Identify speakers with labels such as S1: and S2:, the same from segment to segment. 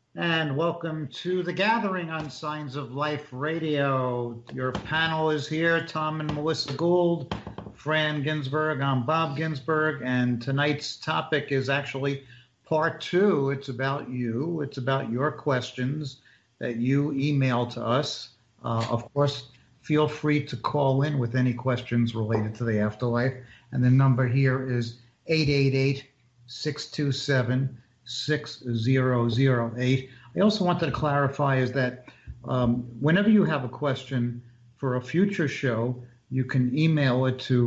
S1: And welcome to the gathering on Signs of Life Radio. Your panel is here, Tom and Melissa Gould, Fran Ginsberg, I'm Bob Ginsberg, and tonight's topic is actually part two. It's about you. It's about your questions that you email to us. Of course, feel free to call in with any questions related to the afterlife. And the number here is 888 627 6008. I also wanted to clarify is that whenever you have a question for a future show, you can email it to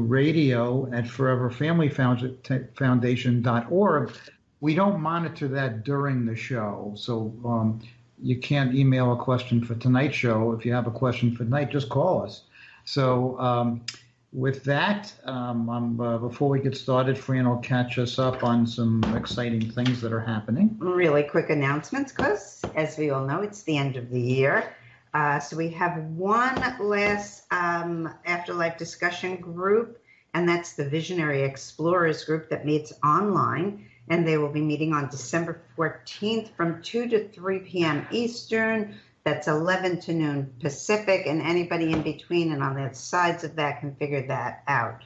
S1: radio@foreverfamilyfoundation.org. We don't monitor that during the show, so you can't email a question for tonight's show. If you have a question for tonight, just call us. So with that, before we get started, Fran will catch us up on some exciting things that are happening.
S2: Really quick announcements, because as we all know, it's the end of the year. So we have one last afterlife discussion group, and that's the Visionary Explorers group that meets online. And they will be meeting on December 14th from 2 to 3 p.m. Eastern. That's 11 to noon Pacific, and anybody in between and on the sides of that can figure that out.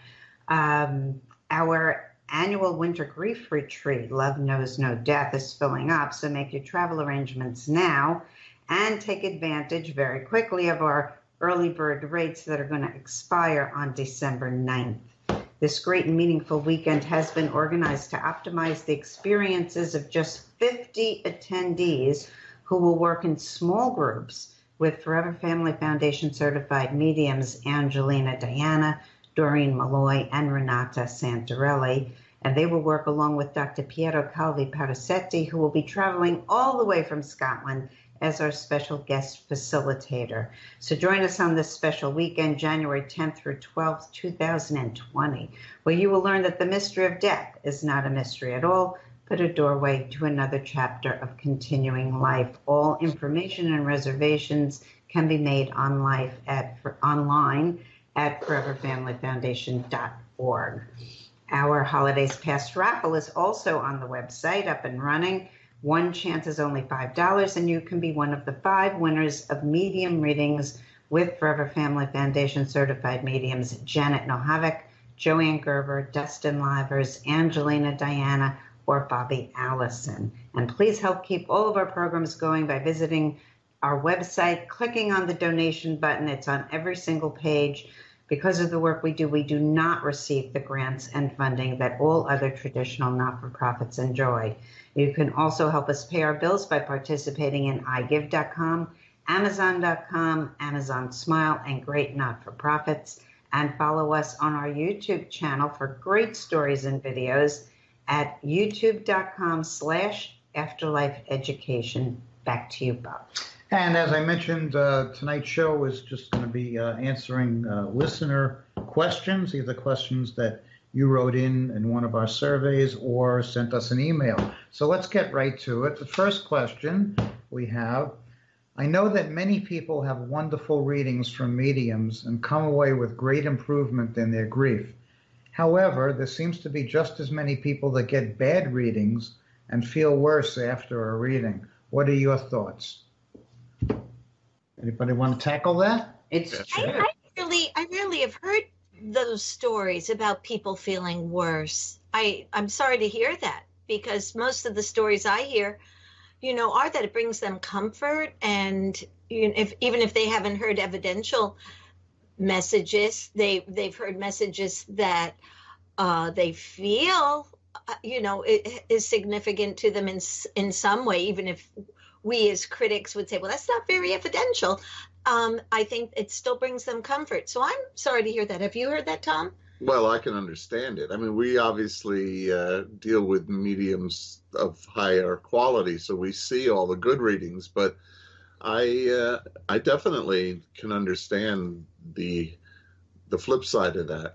S2: Our annual winter grief retreat, Love Knows No Death, is filling up, so make your travel arrangements now and take advantage very quickly of our early bird rates that are going to expire on December 9th. This great and meaningful weekend has been organized to optimize the experiences of just 50 attendees who will work in small groups with Forever Family Foundation certified mediums Angelina Diana, Doreen Malloy, and Renata Santarelli. And they will work along with Dr. Piero Calvi Parasetti, who will be traveling all the way from Scotland as our special guest facilitator. So join us on this special weekend, January 10th through 12th, 2020, where you will learn that the mystery of death is not a mystery at all, but a doorway to another chapter of continuing life. All information and reservations can be made online at foreverfamilyfoundation.org. Our Holidays Past raffle is also on the website, up and running. One chance is only $5, and you can be one of the 5 winners of medium readings with Forever Family Foundation certified mediums Janet Nohavec, Joanne Gerber, Dustin Livers, Angelina Diana, or Bobby Allison. And please help keep all of our programs going by visiting our website, clicking on the donation button. It's on every single page. Because of the work we do not receive the grants and funding that all other traditional not-for-profits enjoy. You can also help us pay our bills by participating in iGive.com, Amazon.com, Amazon Smile, and great not-for-profits. And follow us on our YouTube channel for great stories and videos at youtube.com/afterlifeeducation. Back to you, Bob.
S1: And as I mentioned, tonight's show is just going to be answering listener questions, either questions that you wrote in one of our surveys or sent us an email. So let's get right to it. The first question we have, I know that many people have wonderful readings from mediums and come away with great improvement in their grief. However, there seems to be just as many people that get bad readings and feel worse after a reading. What are your thoughts? Anybody want to tackle that?
S3: I really have heard those stories about people feeling worse. I'm sorry to hear that, because most of the stories I hear, are that it brings them comfort, and even if they haven't heard evidential messages, they've heard messages that they feel it is significant to them in some way, even if we as critics would say, well, that's not very evidential. I think it still brings them comfort. So I'm sorry to hear that. Have you heard that, Tom?
S4: Well, I can understand it. I mean, we obviously deal with mediums of higher quality, so we see all the good readings, but I definitely can understand the flip side of that,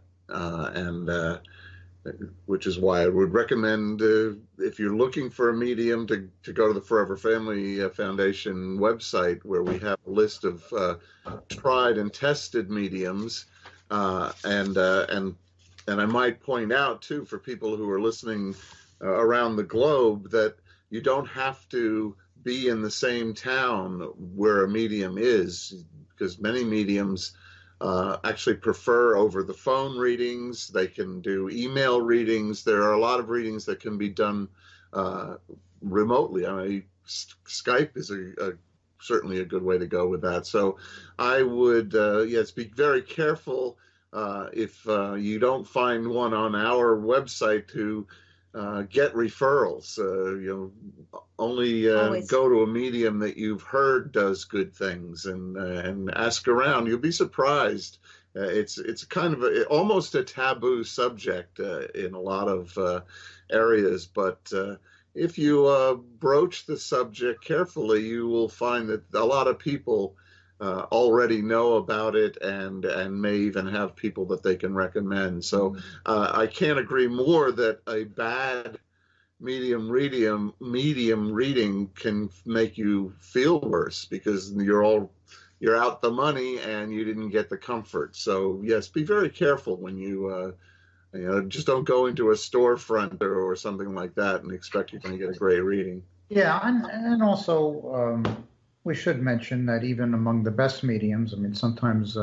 S4: which is why I would recommend, if you're looking for a medium, to go to the Forever Family Foundation website, where we have a list of tried and tested mediums, and I might point out too, for people who are listening around the globe, that you don't have to be in the same town where a medium is, because many mediums actually prefer over the phone readings. They can do email readings. There are a lot of readings that can be done remotely. I mean, Skype is certainly a good way to go with that. So I would, yes, be very careful if you don't find one on our website to get referrals. Only go to a medium that you've heard does good things, and ask around. You'll be surprised. It's kind of almost a taboo subject in a lot of areas, but if you broach the subject carefully, you will find that a lot of people already know about it, and may even have people that they can recommend. So I can't agree more that a bad medium reading can make you feel worse, because you're out the money and you didn't get the comfort. So yes, be very careful when you just don't go into a storefront or something like that and expect you're going to get a great reading.
S1: Yeah, and also we should mention that even among the best mediums, I mean, sometimes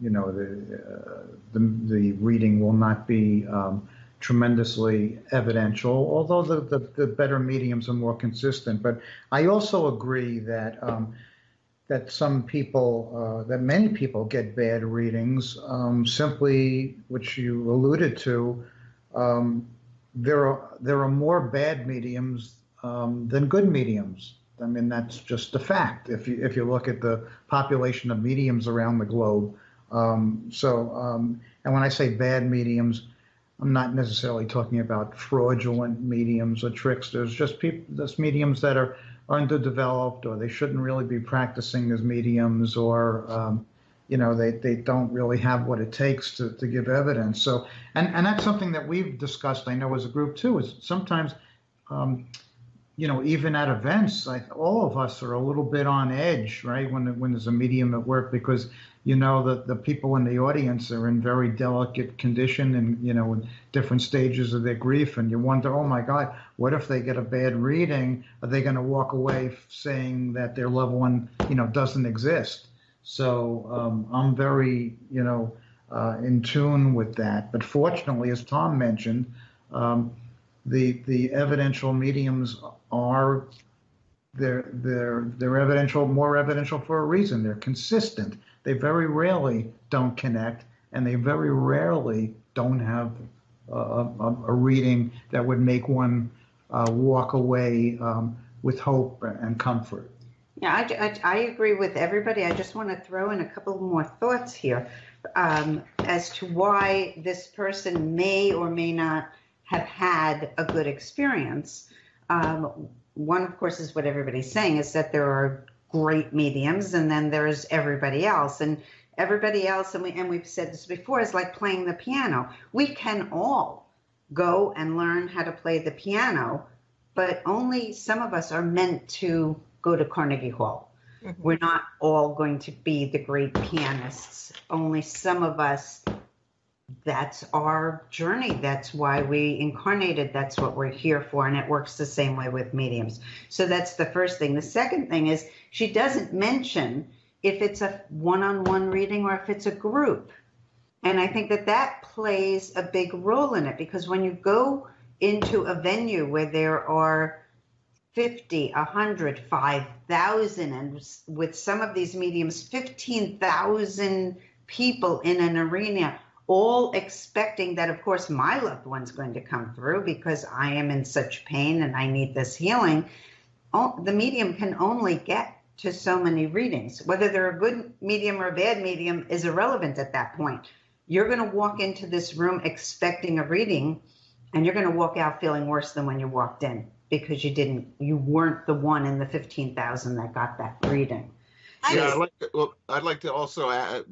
S1: the reading will not be tremendously evidential, although the better mediums are more consistent. But I also agree that that many people get bad readings simply, which you alluded to. There are more bad mediums than good mediums. I mean, that's just a fact. If you look at the population of mediums around the globe, and when I say bad mediums, I'm not necessarily talking about fraudulent mediums or tricksters. Just mediums that are underdeveloped, or they shouldn't really be practicing as mediums, or they don't really have what it takes to give evidence. So, and that's something that we've discussed, I know, as a group too, is sometimes, even at events, all of us are a little bit on edge, right? When there's a medium at work, because that the people in the audience are in very delicate condition, and in different stages of their grief, and you wonder, oh my God, what if they get a bad reading? Are they going to walk away saying that their loved one doesn't exist? So I'm very in tune with that. But fortunately, as Tom mentioned, the evidential mediums are they're evidential, more evidential for a reason. They're consistent. They very rarely don't connect, and they very rarely don't have a reading that would make one walk away with hope and comfort.
S2: Yeah, I agree with everybody. I just want to throw in a couple more thoughts here as to why this person may or may not have had a good experience. One, of course, is what everybody's saying, is that there are great mediums, and then there's everybody else. And everybody else, and we've said this before, is like playing the piano. We can all go and learn how to play the piano, but only some of us are meant to go to Carnegie Hall. Mm-hmm. We're not all going to be the great pianists. Only some of us, that's our journey. That's why we incarnated. That's what we're here for. And it works the same way with mediums. So that's the first thing. The second thing is, she doesn't mention if it's a one-on-one reading or if it's a group. And I think that plays a big role in it, because when you go into a venue where there are 50, 100, 5,000, and with some of these mediums, 15,000 people in an arena, all expecting that, of course, my loved one's going to come through because I am in such pain and I need this healing. The medium can only get to so many readings. Whether they're a good medium or a bad medium is irrelevant at that point. You're going to walk into this room expecting a reading, and you're going to walk out feeling worse than when you walked in, because you weren't the one in the 15,000 that got that reading.
S4: Yeah, I'd like to also add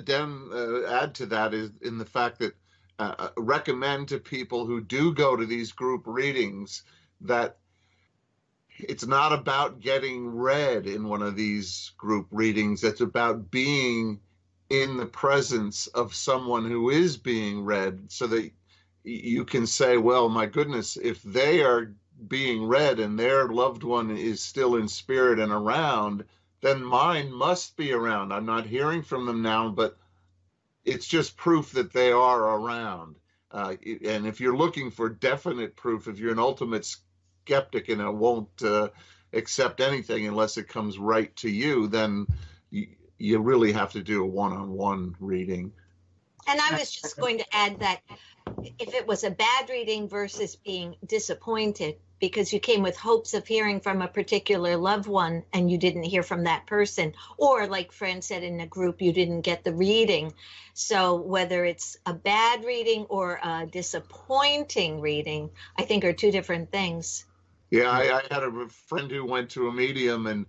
S4: to that, is in the fact that recommend to people who do go to these group readings that it's not about getting read in one of these group readings. It's about being in the presence of someone who is being read, so that you can say, well, my goodness, if they are being read and their loved one is still in spirit and around, then mine must be around. I'm not hearing from them now, but it's just proof that they are around. And if you're looking for definite proof, if you're an ultimate skeptic and won't accept anything unless it comes right to you, then you really have to do a one-on-one reading.
S3: And I was just going to add that if it was a bad reading versus being disappointed because you came with hopes of hearing from a particular loved one and you didn't hear from that person, or like Fran said, in a group, you didn't get the reading. So whether it's a bad reading or a disappointing reading, I think are two different things.
S4: Yeah, I had a friend who went to a medium and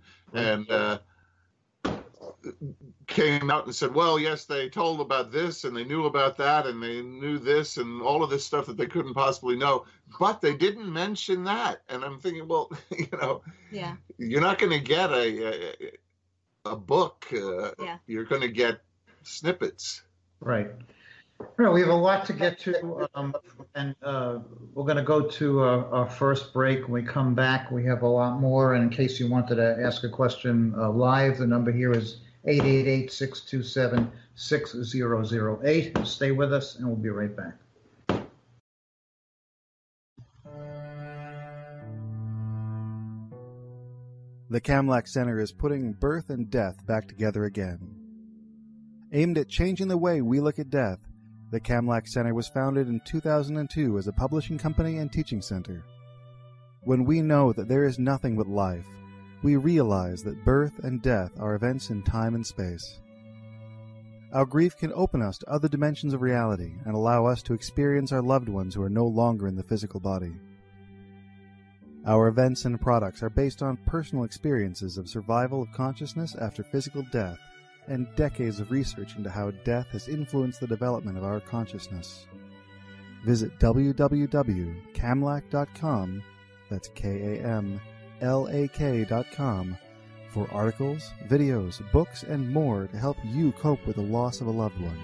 S4: came out and said, well, yes, they told about this and they knew about that and they knew this and all of this stuff that they couldn't possibly know, but they didn't mention that. And I'm thinking, well,
S3: yeah,
S4: you're not going to get a book. You're going to get snippets.
S1: Right. We have a lot to get to, and we're going to go to our first break. When we come back, we have a lot more. And in case you wanted to ask a question live, the number here is 888-627-6008. Stay with us, and we'll be right back.
S5: The Kamlak Center is putting birth and death back together again. Aimed at changing the way we look at death, the Kamlak Center was founded in 2002 as a publishing company and teaching center. When we know that there is nothing but life, we realize that birth and death are events in time and space. Our grief can open us to other dimensions of reality and allow us to experience our loved ones who are no longer in the physical body. Our events and products are based on personal experiences of survival of consciousness after physical death and decades of research into how death has influenced the development of our consciousness. Visit www.kamlak.com, that's KAMLAK.com, for articles, videos, books, and more to help you cope with the loss of a loved one.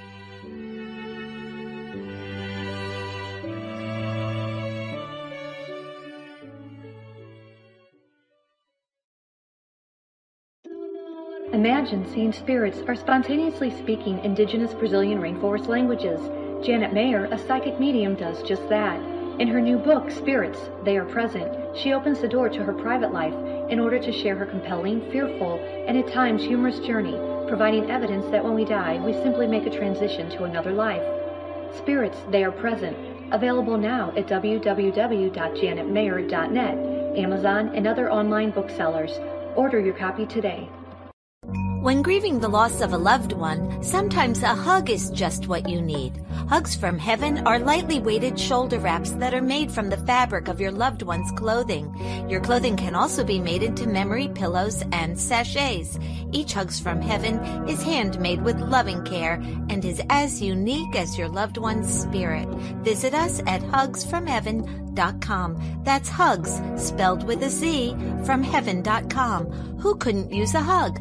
S6: Imagine seeing spirits or spontaneously speaking indigenous Brazilian rainforest languages. Janet Mayer, a psychic medium, does just that. In her new book, Spirits, They Are Present, she opens the door to her private life in order to share her compelling, fearful, and at times humorous journey, providing evidence that when we die, we simply make a transition to another life. Spirits, They Are Present, available now at www.janetmayer.net, Amazon, and other online booksellers. Order your copy today.
S7: When grieving the loss of a loved one, sometimes a hug is just what you need. Hugs from Heaven are lightly weighted shoulder wraps that are made from the fabric of your loved one's clothing. Your clothing can also be made into memory pillows and sachets. Each Hugs from Heaven is handmade with loving care and is as unique as your loved one's spirit. Visit us at hugsfromheaven.com. That's hugs, spelled with a Z, from heaven.com. Who couldn't use a hug?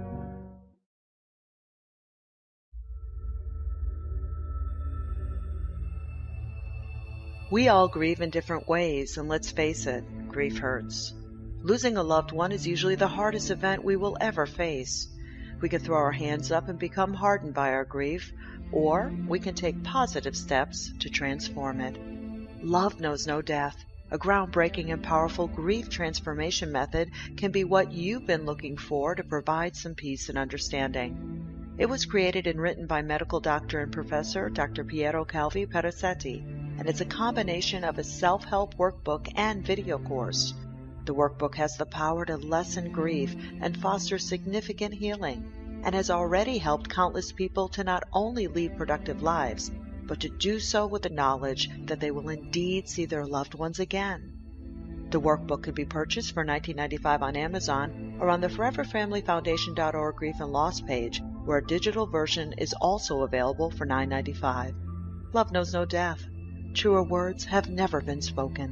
S8: We all grieve in different ways, and let's face it, grief hurts. Losing a loved one is usually the hardest event we will ever face. We can throw our hands up and become hardened by our grief, or we can take positive steps to transform it. Love knows no death. A groundbreaking and powerful grief transformation method can be what you've been looking for to provide some peace and understanding. It was created and written by medical doctor and professor Dr. Piero Calvi Perazzetti, and it's a combination of a self-help workbook and video course. The workbook has the power to lessen grief and foster significant healing, and has already helped countless people to not only lead productive lives, but to do so with the knowledge that they will indeed see their loved ones again. The workbook could be purchased for $19.95 on Amazon or on the ForeverFamilyFoundation.org Grief and Loss page, where a digital version is also available for $9.95. Love knows no death. Truer words have never been spoken.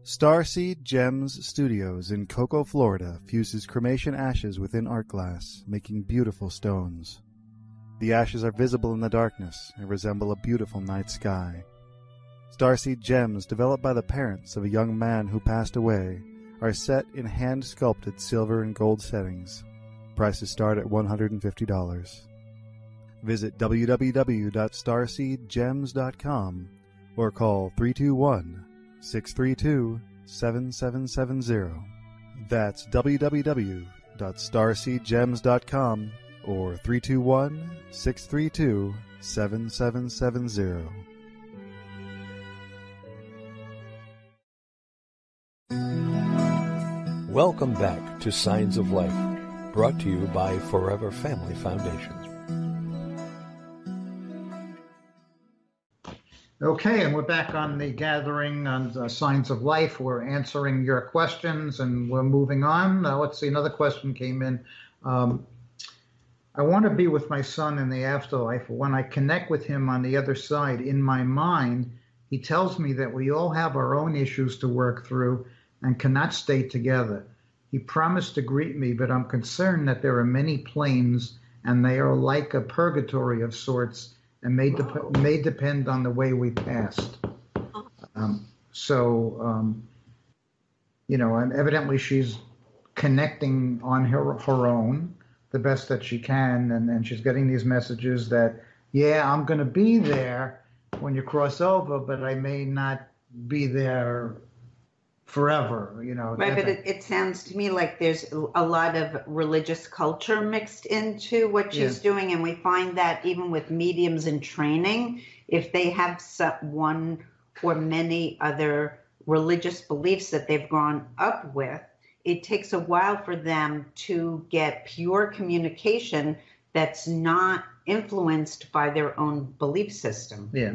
S5: Starseed Gems Studios in Cocoa, Florida fuses cremation ashes within art glass, making beautiful stones. The ashes are visible in the darkness and resemble a beautiful night sky. Starseed Gems, developed by the parents of a young man who passed away, are set in hand-sculpted silver and gold settings. Prices start at $150. Visit www.starseedgems.com or call 321-632-7770. That's www.starseedgems.com or 321-632-7770.
S9: Welcome back to Signs of Life, brought to you by Forever Family Foundation.
S1: Okay, and we're back on the gathering on Signs of Life. We're answering your questions, and we're moving on. Let's see, another question came in. I want to be with my son in the afterlife. When I connect with him on the other side, in my mind, he tells me that we all have our own issues to work through and cannot stay together. He promised to greet me, but I'm concerned that there are many planes, and they are like a purgatory of sorts, and may depend on the way we passed. And evidently she's connecting on her own the best that she can, and she's getting these messages that, yeah, I'm going to be there when you cross over, but I may not be there forever,
S2: Right, but it sounds to me like there's a lot of religious culture mixed into what she's doing, and we find that even with mediums in training, if they have one or many other religious beliefs that they've grown up with, it takes a while for them to get pure communication that's not influenced by their own belief system.
S1: Yeah,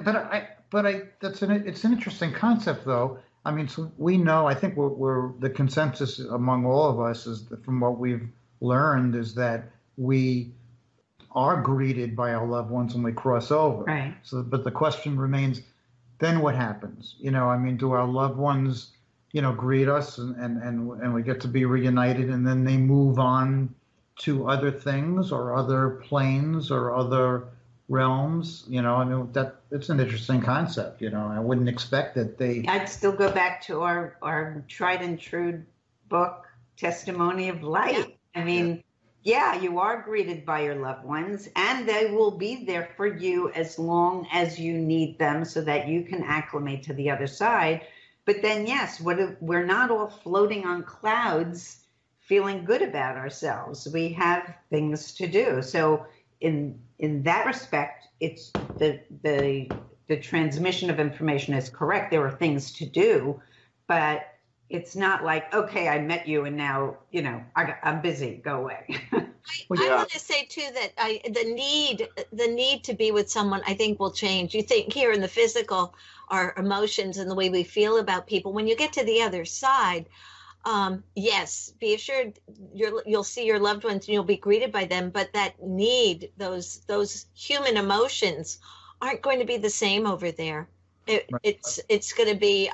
S1: it's an interesting concept, though. I mean, so we know, I think we're the consensus among all of us is that from what we've learned is that we are greeted by our loved ones when we cross over.
S2: Right.
S1: So, but the question remains, then what happens? Do our loved ones, greet us and we get to be reunited, and then they move on to other things or other planes or other realms? That it's an interesting concept. I wouldn't expect that they.
S2: I'd still go back to our tried and true book, Testimony of Light. Yeah. I mean, you are greeted by your loved ones, and they will be there for you as long as you need them, so that you can acclimate to the other side. But then, yes, we're not all floating on clouds, feeling good about ourselves. We have things to do. So in that respect, it's the transmission of information is correct. There are things to do, but it's not like, okay, I met you and now, I'm busy, go away.
S3: I want to say too that the need to be with someone, I think, will change. You think here in the physical, our emotions and the way we feel about people. When you get to the other side, yes, be assured you'll see your loved ones and you'll be greeted by them, but that need, those human emotions aren't going to be the same over there. It's going to be,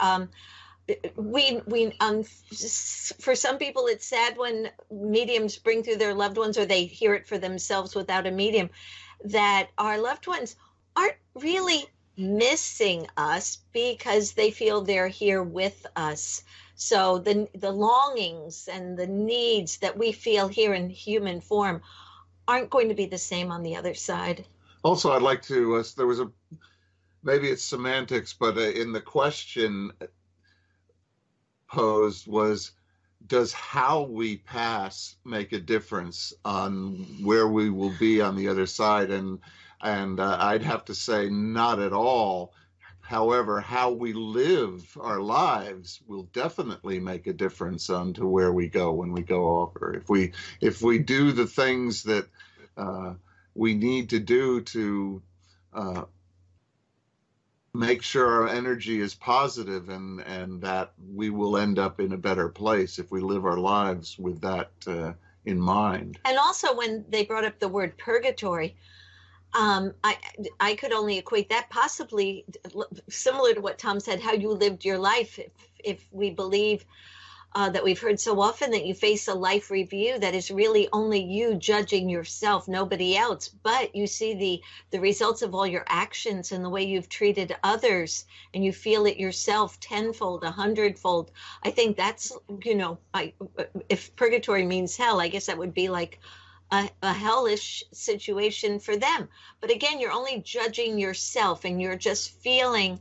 S3: for some people it's sad when mediums bring through their loved ones, or they hear it for themselves without a medium, that our loved ones aren't really missing us because they feel they're here with us. So the longings and the needs that we feel here in human form aren't going to be the same on the other side.
S4: Also, I'd like to, there was maybe it's semantics, but in the question posed was, does how we pass make a difference on where we will be on the other side? And I'd have to say not at all. However, how we live our lives will definitely make a difference on to where we go when we go over. If we do the things that we need to do to make sure our energy is positive, and that we will end up in a better place if we live our lives with that in mind.
S3: And also, when they brought up the word purgatory, I could only equate that possibly similar to what Tom said, how you lived your life. If we believe that we've heard so often that you face a life review that is really only you judging yourself, nobody else, but you see the results of all your actions and the way you've treated others, and you feel it yourself tenfold, 100-fold. I think that's, if purgatory means hell, I guess that would be like a hellish situation for them. But again, you're only judging yourself, and you're just feeling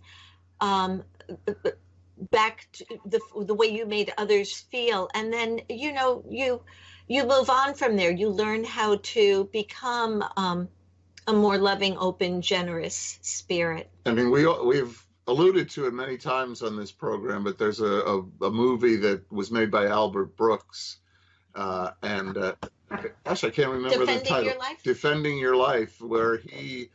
S3: back to the way you made others feel, and then you move on from there. You learn how to become a more loving, open, generous spirit.
S4: I mean, we've alluded to it many times on this program, but there's a movie that was made by Albert Brooks, and gosh, I can't remember the title. Defending Your Life, where he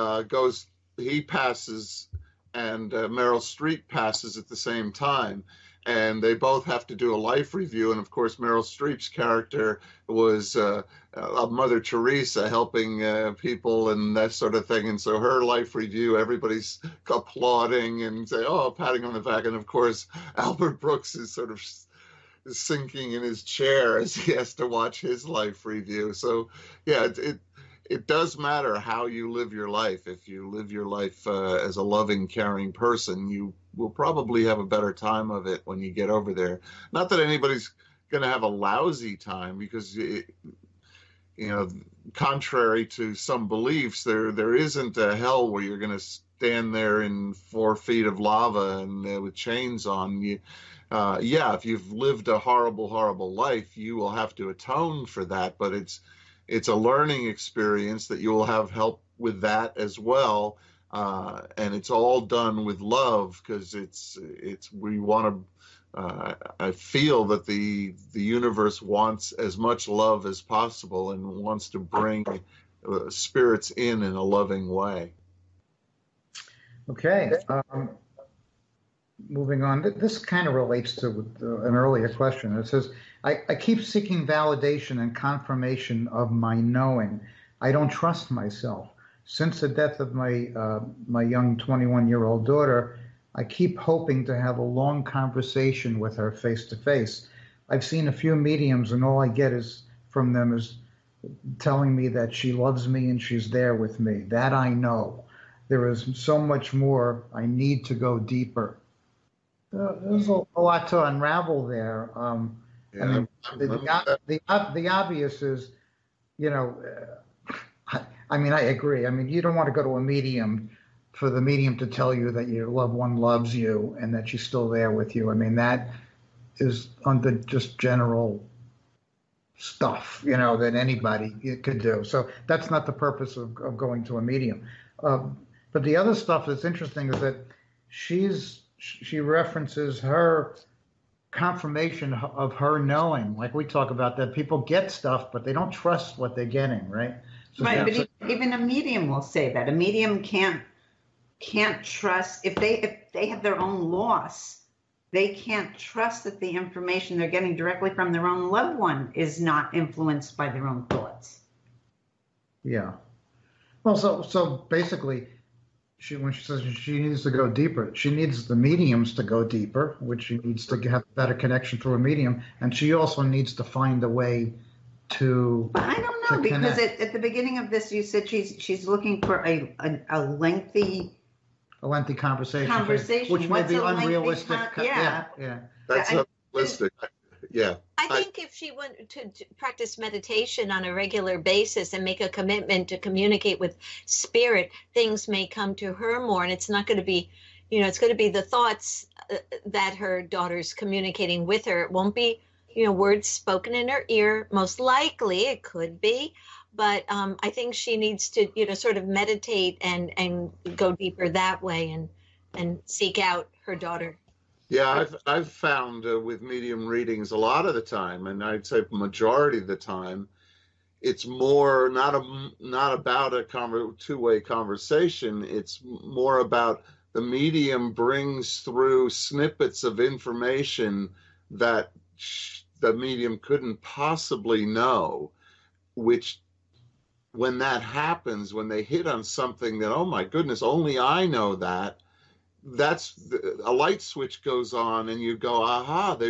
S4: passes, and Meryl Streep passes at the same time, and they both have to do a life review. And of course, Meryl Streep's character was Mother Teresa, helping people and that sort of thing. And so her life review, everybody's applauding and say, "Oh, patting on the back." And of course, Albert Brooks is sort of sinking in his chair as he has to watch his life review. So yeah, it does matter how you live your life. If you live your life as a loving, caring person, you will probably have a better time of it when you get over there. Not that anybody's going to have a lousy time, because contrary to some beliefs, there isn't a hell where you're going to stand there in 4 feet of lava and with chains on you. If you've lived a horrible, horrible life, you will have to atone for that, but it's a learning experience that you will have help with that as well. And it's all done with love, because we want to, I feel that the universe wants as much love as possible and wants to bring spirits in a loving way.
S1: Okay. Moving on, this kind of relates to an earlier question. It says, I keep seeking validation and confirmation of my knowing. I don't trust myself. Since the death of my young 21-year-old daughter, I keep hoping to have a long conversation with her face to face. I've seen a few mediums, and all I get from them is telling me that she loves me and she's there with me. That I know. There is so much more. I need to go deeper. There's a lot to unravel there. I mean, the obvious is, I agree. I mean, you don't want to go to a medium for the medium to tell you that your loved one loves you and that she's still there with you. I mean, that is under just general stuff, that anybody could do. So that's not the purpose of going to a medium. But the other stuff that's interesting is that she references her confirmation of her knowing, like we talk about, that people get stuff, but they don't trust what they're getting, right? So
S2: right, but even a medium will say that. A medium can't trust, if they have their own loss, they can't trust that the information they're getting directly from their own loved one is not influenced by their own thoughts.
S1: Yeah. Well, so basically, when she says she needs to go deeper, she needs the mediums to go deeper, which she needs to have a better connection through a medium, and she also needs to find a way to.
S2: But I don't know, because at the beginning of this, you said she's looking for a lengthy
S1: conversation, which may be unrealistic. Yeah.
S4: That's unrealistic. Yeah.
S3: I think if she went to practice meditation on a regular basis and make a commitment to communicate with spirit, things may come to her more. And it's not going to be, it's going to be the thoughts that her daughter's communicating with her. It won't be, words spoken in her ear. Most likely it could be. But I think she needs to, sort of meditate and go deeper that way and seek out her daughter.
S4: Yeah, I've found with medium readings a lot of the time, and I'd say majority of the time, it's more not about a two-way conversation. It's more about the medium brings through snippets of information that the medium couldn't possibly know, which when that happens, when they hit on something that, oh my goodness, only I know that, a light switch goes on, and you go, aha,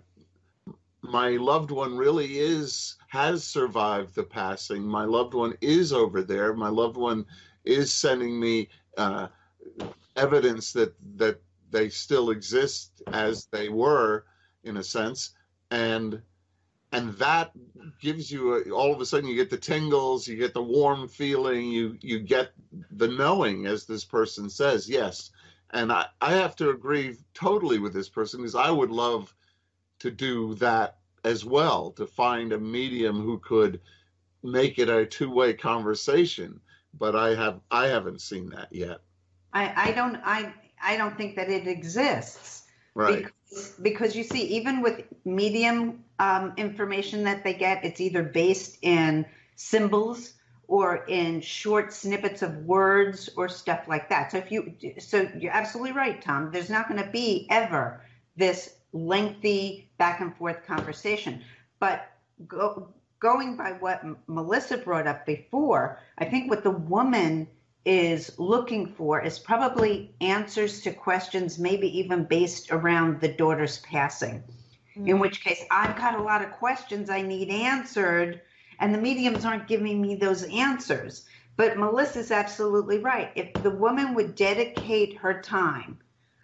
S4: my loved one really has survived the passing. My loved one is over there. My loved one is sending me evidence that they still exist as they were, in a sense, and that gives you all of a sudden you get the tingles, you get the warm feeling, you get the knowing, as this person says. Yes, and I have to agree totally with this person, because I would love to do that as well, to find a medium who could make it a two-way conversation. But I haven't seen that yet.
S2: I don't think that it exists.
S4: Right.
S2: Because you see, even with medium information that they get, it's either based in symbols or in short snippets of words or stuff like that. So you're absolutely right, Tom. There's not going to be ever this lengthy back and forth conversation. But going by what Melissa brought up before, I think what the woman is looking for is probably answers to questions, maybe even based around the daughter's passing. Mm-hmm. In which case, I've got a lot of questions I need answered, and the mediums aren't giving me those answers. But Melissa's absolutely right. If the woman would dedicate her time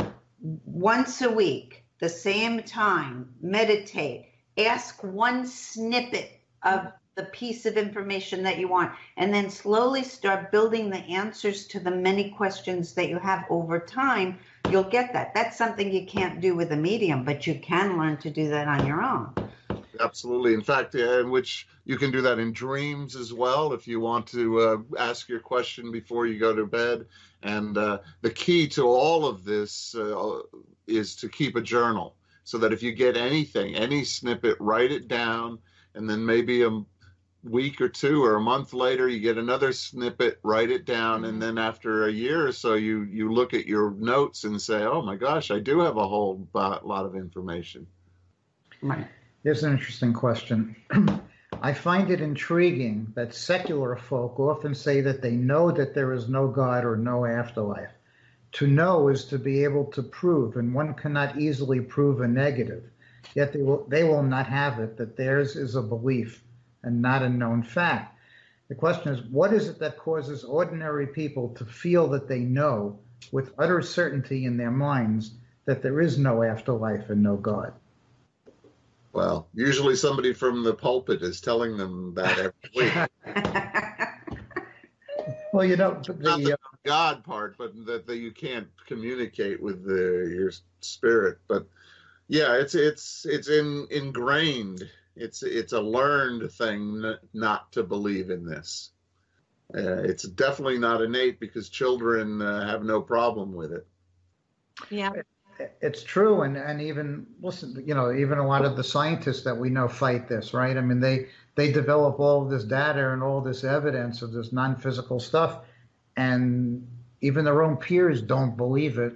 S2: once a week, the same time, meditate, ask one snippet of the piece of information that you want, and then slowly start building the answers to the many questions that you have over time, you'll get that. That's something you can't do with a medium, but you can learn to do that on your own.
S4: Absolutely. In fact, in which you can do that in dreams as well, if you want to ask your question before you go to bed. And the key to all of this is to keep a journal, so that if you get anything, any snippet, write it down, and then maybe a week or two or a month later, you get another snippet, write it down, and then after a year or so, you look at your notes and say, oh my gosh, I do have a whole lot of information.
S1: Right. Here's an interesting question. I find it intriguing that secular folk often say that they know that there is no God or no afterlife. To know is to be able to prove, and one cannot easily prove a negative. Yet they will not have it, that theirs is a belief and not a known fact. The question is, what is it that causes ordinary people to feel that they know with utter certainty in their minds that there is no afterlife and no God?
S4: Well, usually somebody from the pulpit is telling them that every week.
S1: Well,
S4: not the God part, but that you can't communicate with your spirit. But yeah, it's ingrained. It's a learned thing not to believe in this. It's definitely not innate, because children have no problem with it.
S3: Yeah.
S1: It's true, and even listen, even a lot of the scientists that we know fight this, right? I mean, they develop all of this data and all this evidence of this non-physical stuff, and even their own peers don't believe it.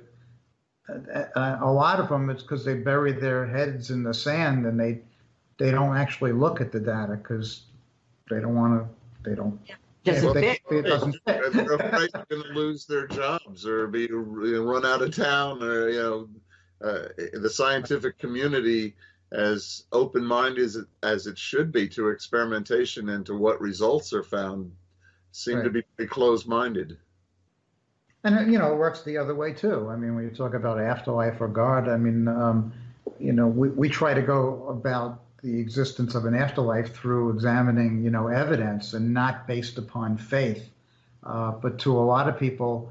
S1: A lot of them, it's because they bury their heads in the sand, and they don't actually look at the data because they don't want to. They don't. Yeah.
S4: It doesn't fit. They're afraid they're going to lose their jobs or be run out of town, or the scientific community, as open-minded as it should be to experimentation and to what results are found, seem to be pretty closed-minded.
S1: And it works the other way too. I mean, when you talk about afterlife or God, I mean, we try to go about the existence of an afterlife through examining, evidence and not based upon faith. But to a lot of people,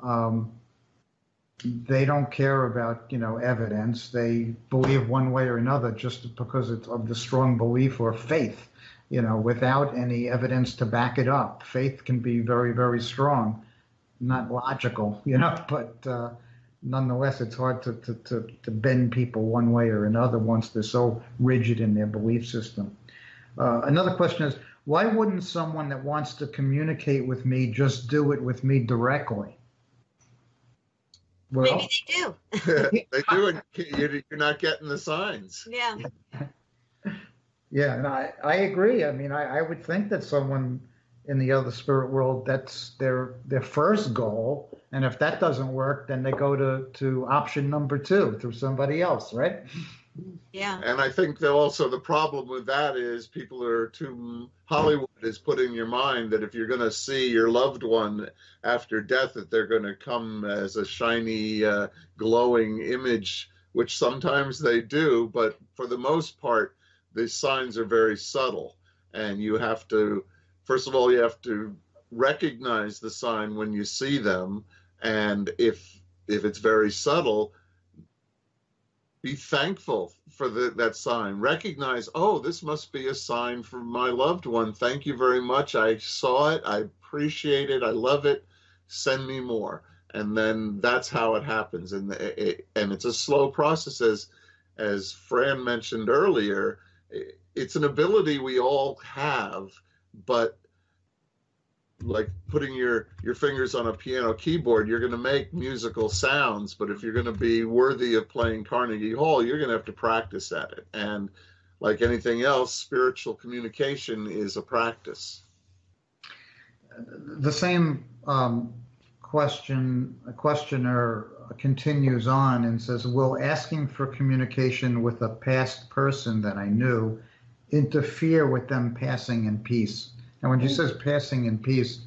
S1: they don't care about, evidence. They believe one way or another just because it's of the strong belief or faith, without any evidence to back it up. Faith can be very, very strong, not logical, but nonetheless, it's hard to bend people one way or another once they're so rigid in their belief system. Another question is, why wouldn't someone that wants to communicate with me just do it with me directly? Well,
S3: maybe they do.
S4: They do, and you're not getting the signs.
S3: Yeah.
S1: Yeah, and I agree. I mean, I would think that someone, in the other spirit world, that's their first goal. And if that doesn't work, then they go to option number 2 through somebody else, right?
S3: Yeah.
S4: And I think that also the problem with that is people are too, Hollywood is putting in your mind that if you're going to see your loved one after death, that they're going to come as a shiny, glowing image, which sometimes they do. But for the most part, the signs are very subtle. And you have to, first of all, you have to recognize the sign when you see them. And if it's very subtle, be thankful for that sign. Recognize, oh, this must be a sign from my loved one. Thank you very much. I saw it. I appreciate it. I love it. Send me more. And then that's how it happens. And it's a slow process, as Fran mentioned earlier. It's an ability we all have, but like putting your fingers on a piano keyboard, you're going to make musical sounds, but if you're going to be worthy of playing Carnegie Hall, you're going to have to practice at it. And like anything else, spiritual communication is a practice.
S1: The same questioner continues on and says, will asking for communication with a past person that I knew interfere with them passing in peace? And when she says passing in peace,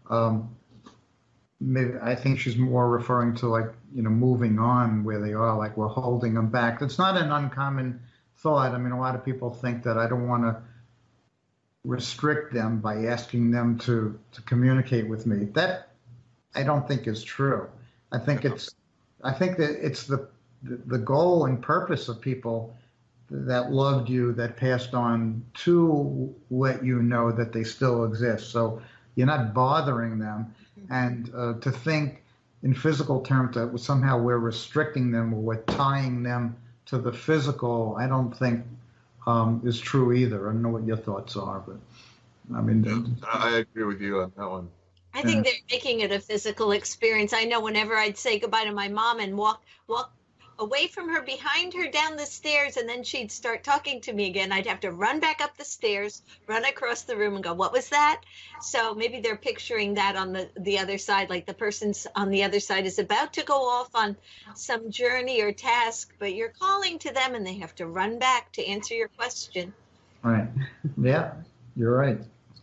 S1: maybe I think she's more referring to, like, moving on where they are, like we're holding them back. It's not an uncommon thought. I mean, a lot of people think that I don't want to restrict them by asking them to communicate with me. That I don't think is true. I think that it's the goal and purpose of people that loved you, that passed on, to let you know that they still exist. So you're not bothering them. And to think in physical terms that somehow we're restricting them or we're tying them to the physical, I don't think is true either. I don't know what your thoughts are, but I mean,
S4: I agree with you on that one.
S3: I think they're making it a physical experience. I know whenever I'd say goodbye to my mom and walk away from her, behind her down the stairs, and then she'd start talking to me again, I'd have to run back up the stairs, run across the room and go, what was that? So maybe they're picturing that on the other side, like the person on the other side is about to go off on some journey or task, but you're calling to them and they have to run back to answer your question.
S1: Right. Yeah, you're right.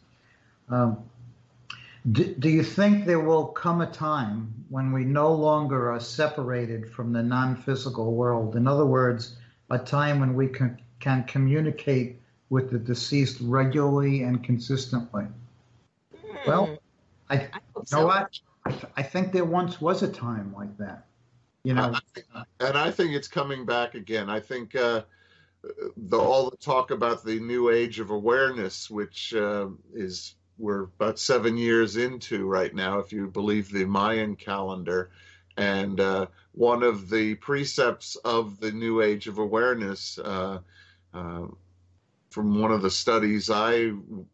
S1: Do you think there will come a time when we no longer are separated from the non-physical world? In other words, a time when we can communicate with the deceased regularly and consistently? Well, I know what? I think there once was a time like that. And
S4: I think it's coming back again. I think all the talk about the new age of awareness, which we're about 7 years into right now, if you believe the Mayan calendar. And one of the precepts of the new age of awareness, from one of the studies I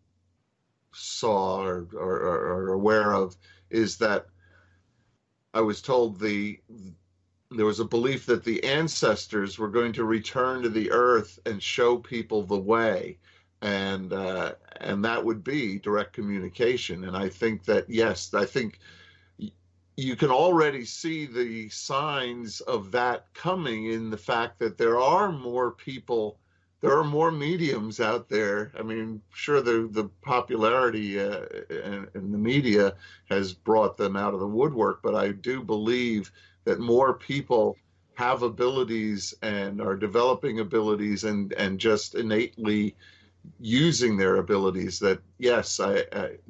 S4: saw or are aware of, is that I was told there was a belief that the ancestors were going to return to the earth and show people the way. And that would be direct communication. And I think that, yes, I think you can already see the signs of that coming in the fact that there are more people, there are more mediums out there. I mean, sure, the popularity in the media has brought them out of the woodwork, but I do believe that more people have abilities and are developing abilities and just innately using their abilities. That yes, I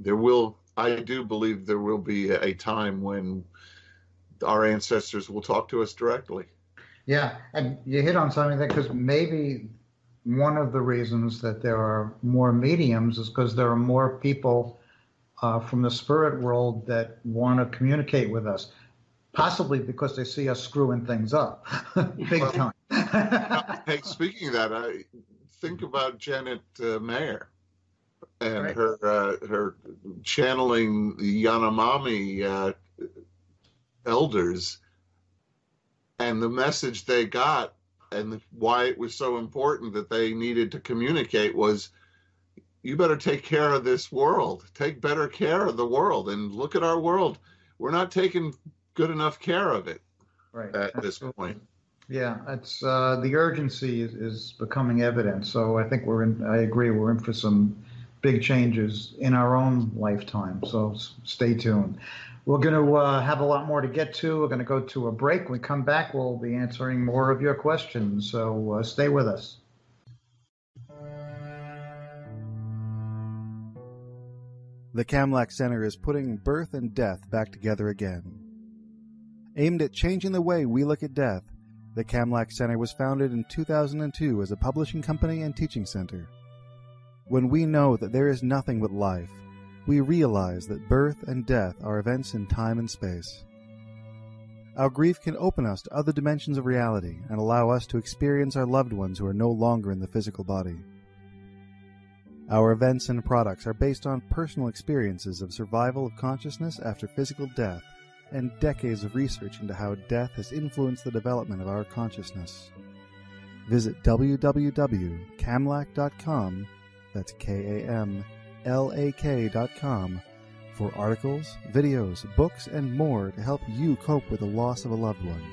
S4: do believe there will be a time when our ancestors will talk to us directly.
S1: Yeah, and you hit on something that, because maybe one of the reasons that there are more mediums is because there are more people from the spirit world that want to communicate with us, possibly because they see us screwing things up big time.
S4: Hey, speaking of that, think about Janet Mayer and her channeling the Yanomami elders, and the message they got, and why it was so important that they needed to communicate was you better take care of this world. Take better care of the world. And look at our world. We're not taking good enough care of it at this point.
S1: Yeah, it's the urgency is becoming evident. So I think I agree, we're in for some big changes in our own lifetime. So stay tuned. We're going to have a lot more to get to. We're going to go to a break. When we come back, we'll be answering more of your questions. So stay with us.
S5: The Kamlak Center is putting birth and death back together again. Aimed at changing the way we look at death, the Kamlak Center was founded in 2002 as a publishing company and teaching center. When we know that there is nothing but life, we realize that birth and death are events in time and space. Our grief can open us to other dimensions of reality and allow us to experience our loved ones who are no longer in the physical body. Our events and products are based on personal experiences of survival of consciousness after physical death and decades of research into how death has influenced the development of our consciousness. Visit www.kamlak.com, that's KAMLAK.com, for articles, videos, books, and more to help you cope with the loss of a loved one.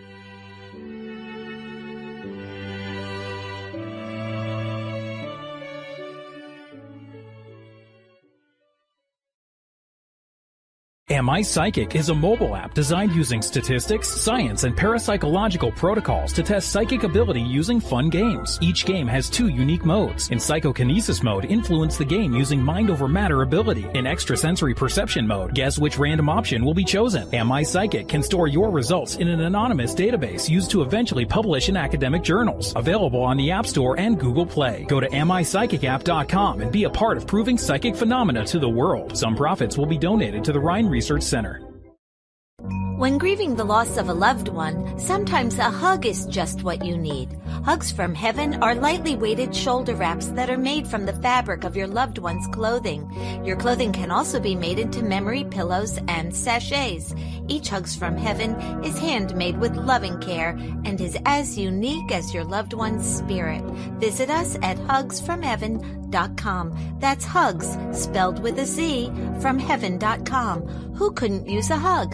S10: Am I Psychic is a mobile app designed using statistics, science, and parapsychological protocols to test psychic ability using fun games. Each game has 2 unique modes. In psychokinesis mode, influence the game using mind over matter ability. In extrasensory perception mode, guess which random option will be chosen. Am I Psychic can store your results in an anonymous database used to eventually publish in academic journals. Available on the App Store and Google Play. Go to AmIPsychicApp.com and be a part of proving psychic phenomena to the world. Some profits will be donated to the Rhine Research Center.
S7: When grieving the loss of a loved one, sometimes a hug is just what you need. Hugs from Heaven are lightly weighted shoulder wraps that are made from the fabric of your loved one's clothing. Your clothing can also be made into memory pillows and sachets. Each Hugs from Heaven is handmade with loving care and is as unique as your loved one's spirit. Visit us at hugsfromheaven.com. That's hugs, spelled with a Z, from heaven.com. Who couldn't use a hug?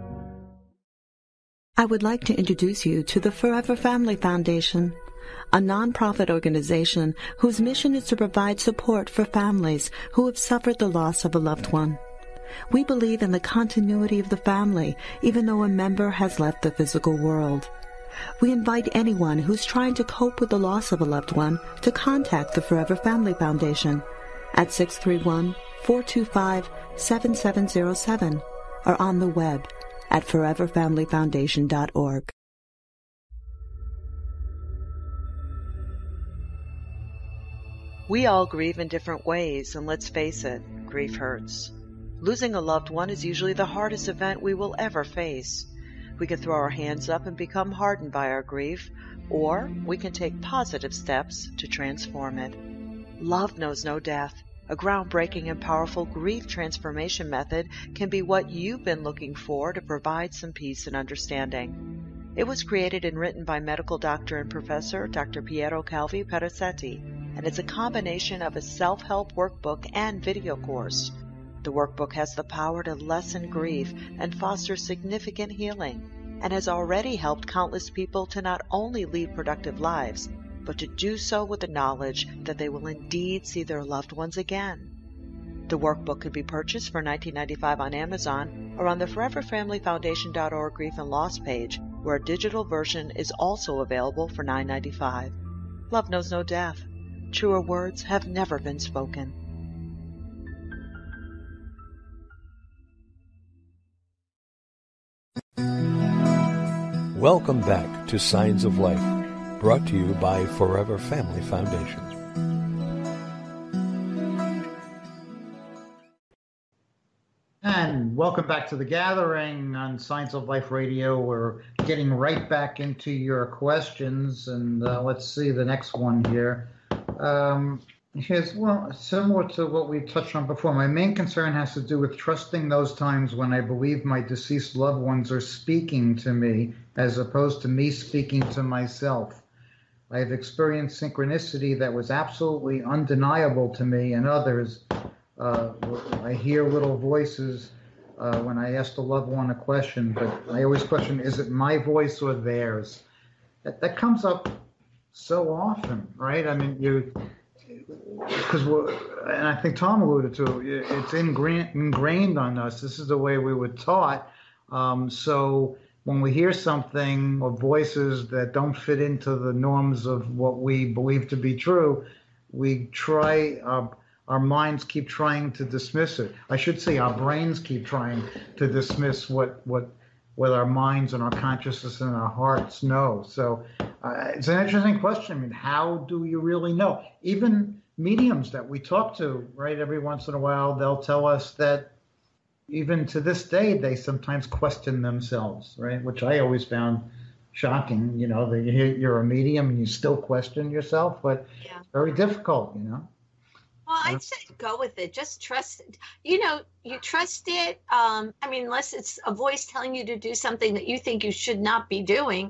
S11: I would like to introduce you to the Forever Family Foundation, a nonprofit organization whose mission is to provide support for families who have suffered the loss of a loved one. We believe in the continuity of the family, even though a member has left the physical world. We invite anyone who's trying to cope with the loss of a loved one to contact the Forever Family Foundation at 631-425-7707 or on the web at foreverfamilyfoundation.org.
S8: We all grieve in different ways, and let's face it, grief hurts. Losing a loved one is usually the hardest event we will ever face. We can throw our hands up and become hardened by our grief, or we can take positive steps to transform it. Love knows no death. A groundbreaking and powerful grief transformation method can be what you've been looking for to provide some peace and understanding. It was created and written by medical doctor and professor Dr. Piero Calvi Perazzetti, and it's a combination of a self-help workbook and video course. The workbook has the power to lessen grief and foster significant healing, and has already helped countless people to not only lead productive lives, but to do so with the knowledge that they will indeed see their loved ones again. The workbook can be purchased for $19.95 on Amazon or on the ForeverFamilyFoundation.org Grief and Loss page, where a digital version is also available for $9.95. Love knows no death. Truer words have never been spoken.
S9: Welcome back to Signs of Life, brought to you by Forever Family Foundation.
S1: And welcome back to the gathering on Signs of Life Radio. We're getting right back into your questions, and let's see the next one here. Here's, well, similar to what we touched on before. My main concern has to do with trusting those times when I believe my deceased loved ones are speaking to me as opposed to me speaking to myself. I have experienced synchronicity that was absolutely undeniable to me and others. I hear little voices when I ask a loved one a question, but I always question, is it my voice or theirs? That comes up so often, right? I mean, and I think Tom alluded to, it's ingrained on us. This is the way we were taught. So when we hear something or voices that don't fit into the norms of what we believe to be true, we try, our minds keep trying to dismiss it. I should say our brains keep trying to dismiss what our minds and our consciousness and our hearts know. So it's an interesting question. I mean, how do you really know? Even mediums that we talk to, right, every once in a while, they'll tell us that even to this day, they sometimes question themselves, right, which I always found shocking, you know, that you're a medium and you still question yourself, but
S3: Yeah.
S1: it's very difficult, you know.
S3: Well, I'd say go with it. Just trust it. You know, you trust it. I mean, unless it's a voice telling you to do something that you think you should not be doing,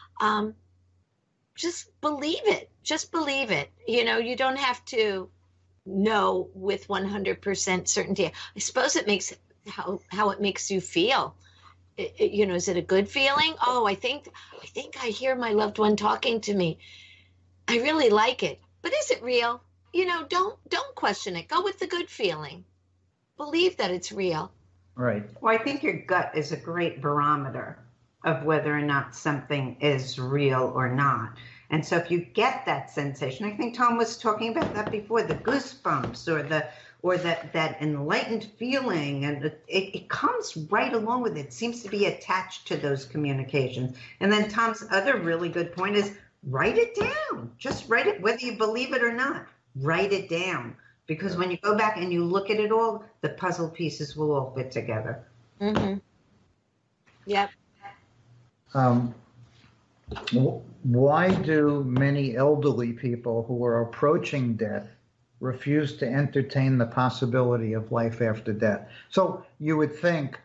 S3: just believe it. Just believe it. You know, you don't have to know with 100% certainty. I suppose it makes how it makes you feel. You know, is it a good feeling? Oh, I think I hear my loved one talking to me. I really like it. But is it real? You know, don't question it. Go with the good feeling. Believe that it's real.
S1: Right.
S2: Well, I think your gut is a great barometer of whether or not something is real or not. And so if you get that sensation, I think Tom was talking about that before, the goosebumps or that enlightened feeling, and it comes right along with it. It seems to be attached to those communications. And then Tom's other really good point is write it down. Just write it, whether you believe it or not. Write it down, because when you go back and you look at it all, the puzzle pieces will all fit together.
S3: Mm-hmm. Yep.
S1: Why do many elderly people who are approaching death refuse to entertain the possibility of life after death? So you would think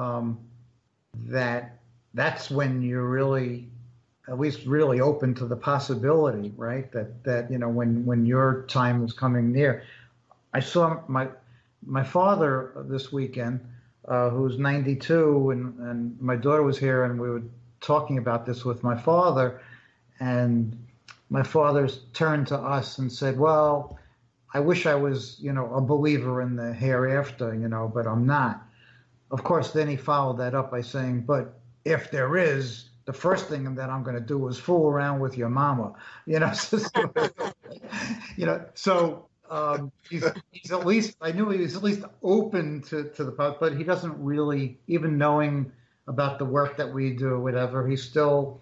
S1: that that's when you're really, at least really open to the possibility, right? That you know, when your time is coming near. I saw my father this weekend, who's 92, and my daughter was here, and we were talking about this with my father, and my father turned to us and said, well, I wish I was, you know, a believer in the hereafter, you know, but I'm not. Of course, then he followed that up by saying, but if there is, the first thing that I'm going to do is fool around with your mama, you know. You know, so he's at least, I knew he was at least open to the, but he doesn't really, even knowing about the work that we do or whatever, he still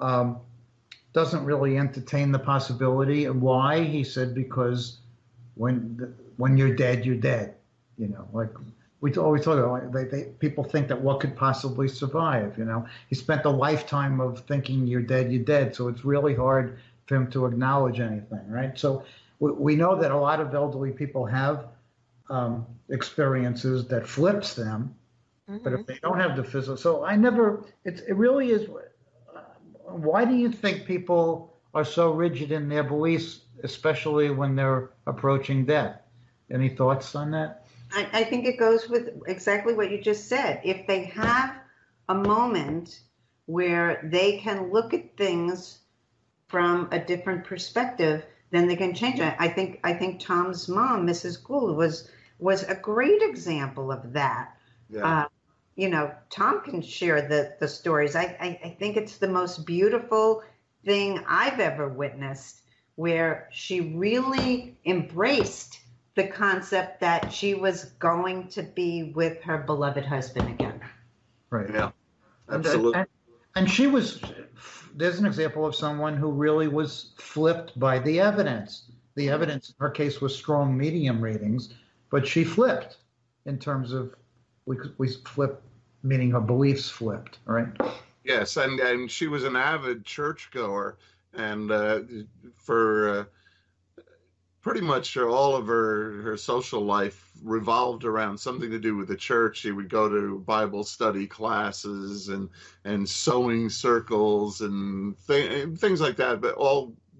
S1: doesn't really entertain the possibility. And why? He said, because when you're dead, you're dead. You know, like we always talk about, people think that what could possibly survive, you know. He spent a lifetime of thinking you're dead, you're dead. So it's really hard for him to acknowledge anything, right? So we know that a lot of elderly people have experiences that flips them, but if they don't have the physical, so it really is, why do you think people are so rigid in their beliefs, especially when they're approaching death? Any thoughts on that?
S2: I think it goes with exactly what you just said. If they have a moment where they can look at things from a different perspective, then they can change it. I think Tom's mom, Mrs. Gould, was a great example of that.
S4: Yeah.
S2: You know, Tom can share the stories. I think it's the most beautiful thing I've ever witnessed, where she really embraced the concept that she was going to be with her beloved husband again.
S1: Right.
S4: Yeah, absolutely.
S1: And she was, there's an example of someone who really was flipped by the evidence. The evidence in her case was strong medium ratings, but she flipped in terms of, we flipped, meaning her beliefs flipped, right?
S4: Yes, and she was an avid churchgoer, and for pretty much all of her social life revolved around something to do with the church. She would go to Bible study classes and sewing circles and things like that, but all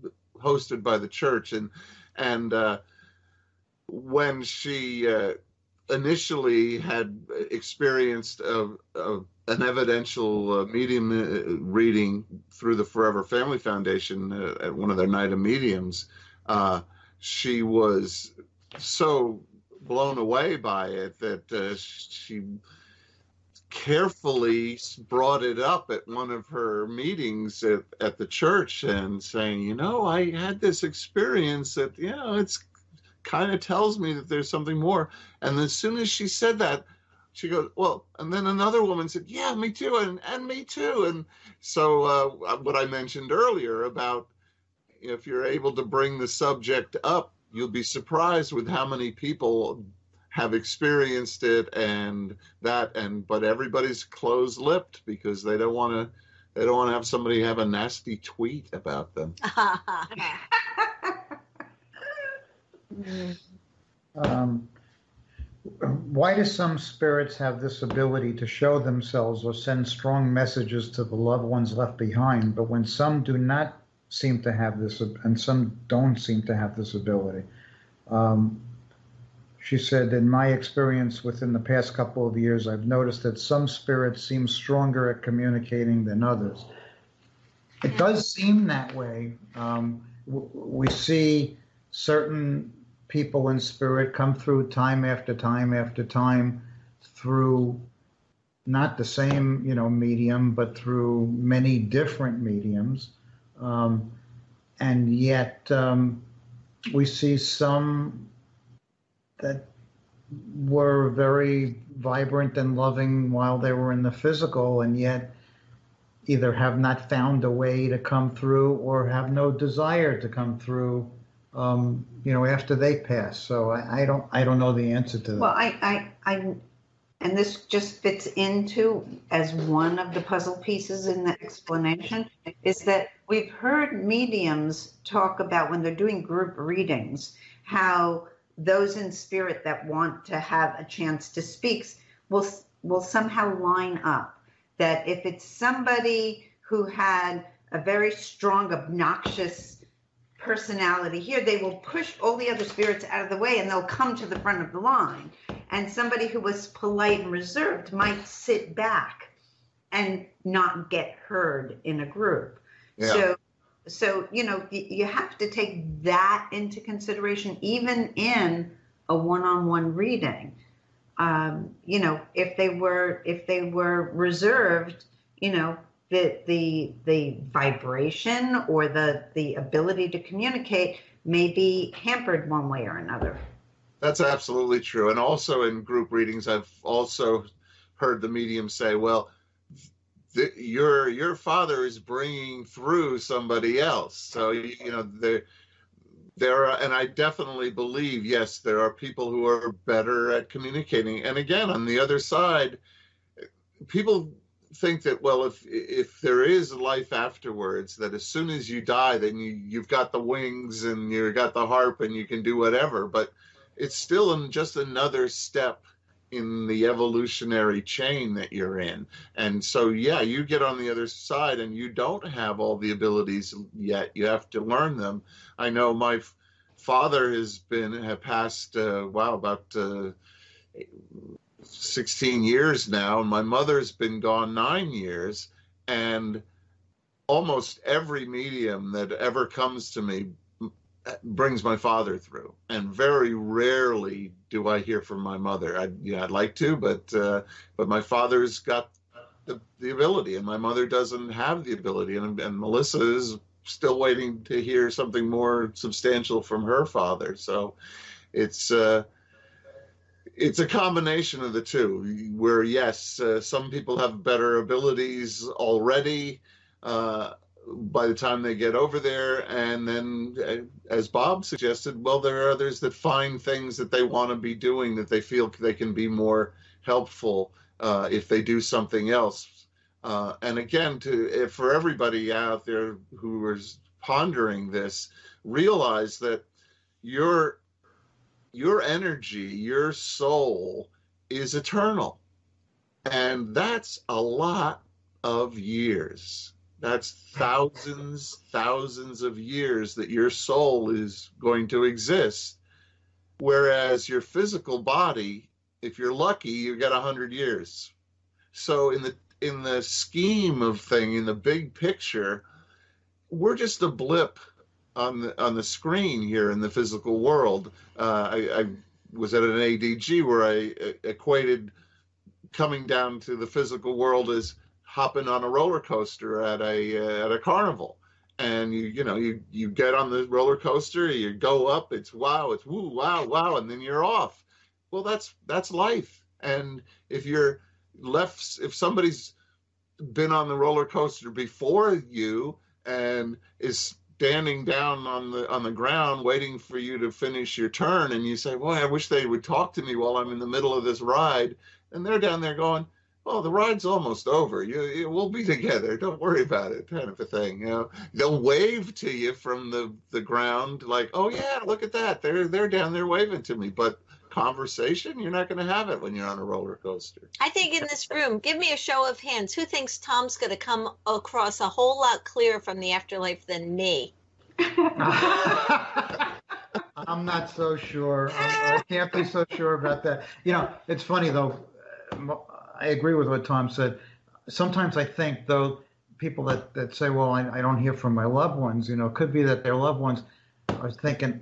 S4: hosted by the church, and when she initially had experienced an evidential medium reading through the Forever Family Foundation at one of their night of mediums, she was so blown away by it that she carefully brought it up at one of her meetings at the church and saying, I had this experience that, it's kind of tells me that there's something more. And as soon as she said that, she goes, well, and then another woman said, yeah, me too, and me too. And so what I mentioned earlier about if you're able to bring the subject up, you'll be surprised with how many people have experienced it but everybody's closed-lipped because they don't want to have somebody have a nasty tweet about them.
S1: Why do some spirits have this ability to show themselves or send strong messages to the loved ones left behind, but when some do not seem to have this, and some don't seem to have this ability? She said, in my experience within the past couple of years, I've noticed that some spirits seem stronger at communicating than others. It does seem that way. We see certain people in spirit come through time after time after time through not the same, medium, but through many different mediums. And yet we see some that were very vibrant and loving while they were in the physical, and yet either have not found a way to come through or have no desire to come through, after they pass. So I don't know the answer to that.
S2: Well, I and this just fits into as one of the puzzle pieces in the explanation, is that we've heard mediums talk about when they're doing group readings, how those in spirit that want to have a chance to speak will somehow line up. That if it's somebody who had a very strong, obnoxious personality here, they will push all the other spirits out of the way and they'll come to the front of the line. And somebody who was polite and reserved might sit back and not get heard in a group. Yeah. So, you have to take that into consideration, even in a one-on-one reading. If they were reserved, the vibration or the ability to communicate may be hampered one way or another.
S4: That's absolutely true. And also in group readings, I've also heard the medium say, well, your father is bringing through somebody else. So, there are, and I definitely believe, yes, there are people who are better at communicating. And again, on the other side, people think that, well, if there is life afterwards, that as soon as you die, then you've got the wings and you've got the harp and you can do whatever. But it's still just another step in the evolutionary chain that you're in. And so, yeah, you get on the other side and you don't have all the abilities yet. You have to learn them. I know my father has passed, about 16 years now. And my mother's been gone 9 years. And almost every medium that ever comes to me brings my father through, and very rarely do I hear from my mother. I'd like to, but my father's got the ability, and my mother doesn't have the ability, and Melissa is still waiting to hear something more substantial from her father. So it's a combination of the two, where yes, some people have better abilities already by the time they get over there, and then, as Bob suggested, well, there are others that find things that they want to be doing, that they feel they can be more helpful if they do something else. And again, for everybody out there who is pondering this, realize that your energy, your soul is eternal, and that's a lot of years. That's thousands of years that your soul is going to exist. Whereas your physical body, if you're lucky, you get 100 years. So in the scheme of thing, in the big picture, we're just a blip on the screen here in the physical world. I was at an ADG where I equated coming down to the physical world as hopping on a roller coaster at a carnival. And you get on the roller coaster, you go up, it's wow, it's woo, wow, wow, and then you're off. Well, that's life. And if somebody's been on the roller coaster before you and is standing down on the ground waiting for you to finish your turn, and you say, "Boy, I wish they would talk to me while I'm in the middle of this ride," and they're down there going, "Oh, the ride's almost over. We'll be together. Don't worry about it," kind of a thing. They'll wave to you from the ground, like, "Oh yeah, look at that. They're down there waving to me." But conversation, you're not going to have it when you're on a roller coaster.
S3: I think in this room, give me a show of hands. Who thinks Tom's going to come across a whole lot clearer from the afterlife than me?
S1: I'm not so sure. I can't be so sure about that. It's funny, though. I agree with what Tom said. Sometimes I think, though, people that say, well, I don't hear from my loved ones, it could be that their loved ones are thinking,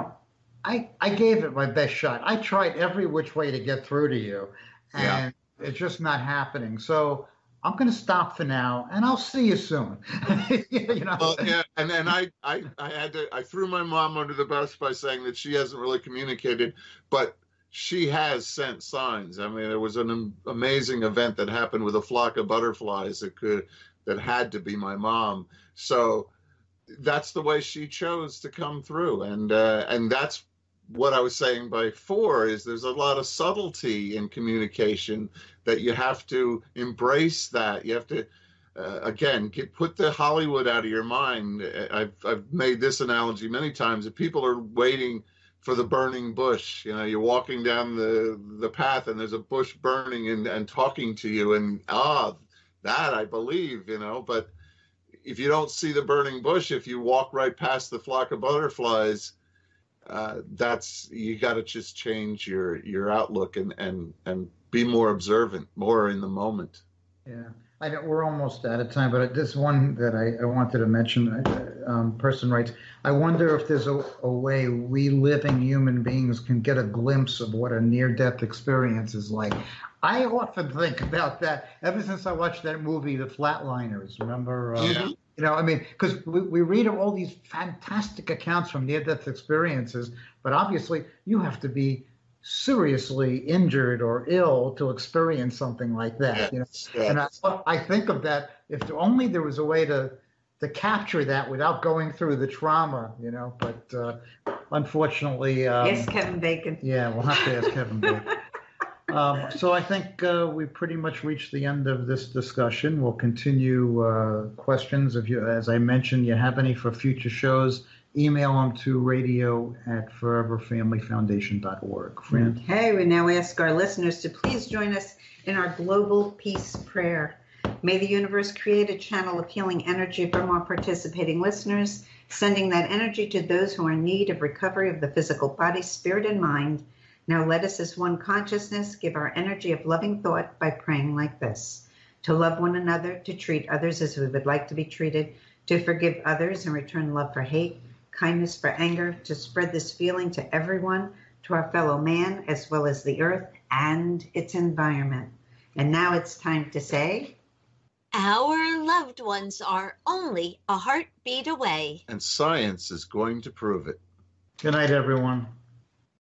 S1: I gave it my best shot. I tried every which way to get through to you, and it's just not happening. So I'm going to stop for now, and I'll see you soon.
S4: Well, yeah, and I threw my mom under the bus by saying that she hasn't really communicated, but she has sent signs. I mean, there was an amazing event that happened with a flock of butterflies that had to be my mom. So that's the way she chose to come through, and that's what I was saying before, is there's a lot of subtlety in communication that you have to embrace. That you have to again put the Hollywood out of your mind. I've made this analogy many times. That people are waiting for the burning bush. You're walking down the path and there's a bush burning and talking to you, and that I believe, but if you don't see the burning bush, if you walk right past the flock of butterflies, you got to just change your outlook and be more observant, more in the moment.
S1: Yeah, I know we're almost out of time, but this one that I wanted to mention, person writes, I wonder if there's a way we living human beings can get a glimpse of what a near-death experience is like. I often think about that ever since I watched that movie, The Flatliners. Remember? Because we read all these fantastic accounts from near-death experiences, but obviously you have to be seriously injured or ill to experience something like that.
S4: Yes.
S1: And I think of that, if only there was a way to capture that without going through the trauma, but unfortunately...
S2: Yes, Kevin Bacon.
S1: Yeah, we'll have to ask Kevin Bacon. So I think we pretty much reached the end of this discussion. We'll continue questions. If you, as I mentioned, you have any for future shows, email them to radio@foreverfamilyfoundation.org. Fran?
S2: Okay, we now ask our listeners to please join us in our global peace prayer. May the universe create a channel of healing energy from our participating listeners, sending that energy to those who are in need of recovery of the physical body, spirit, and mind. Now let us as one consciousness give our energy of loving thought by praying like this: to love one another, to treat others as we would like to be treated, to forgive others and return love for hate, kindness for anger, to spread this feeling to everyone, to our fellow man, as well as the earth and its environment. And now it's time to say,
S3: our loved ones are only a heartbeat away.
S4: And science is going to prove it.
S1: Good night, everyone.